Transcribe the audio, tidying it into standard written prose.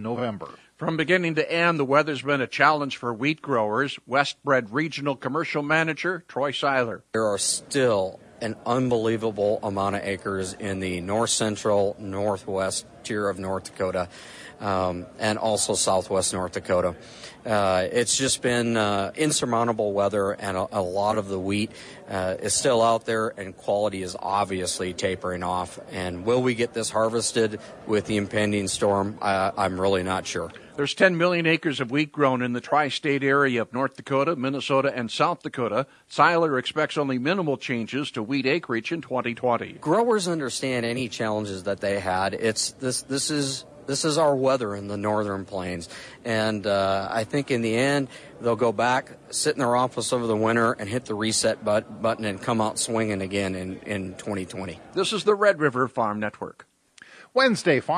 November. From beginning to end, the weather's been a challenge for wheat growers. Westbred Regional Commercial Manager Troy Seiler. There are still an unbelievable amount of acres in the north central, northwest tier of North Dakota, and also southwest North Dakota. It's just been insurmountable weather, and a lot of the wheat is still out there, and quality is obviously tapering off. And will we get this harvested with the impending storm? I'm really not sure. There's 10 million acres of wheat grown in the tri-state area of North Dakota, Minnesota, and South Dakota. Seiler expects only minimal changes to wheat acreage in 2020. Growers understand any challenges that they had. This is our weather in the northern plains, and I think in the end they'll go back, sit in their office over the winter, and hit the reset button and come out swinging again in 2020. This is the Red River Farm Network. Wednesday,